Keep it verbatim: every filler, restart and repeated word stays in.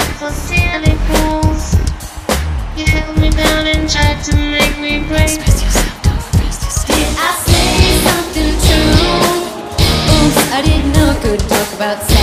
for silly fools. You held me down and tried to make me break. Express yourself, don't repress yourself. Did I say something true? Oops, I didn't know I could talk about sex.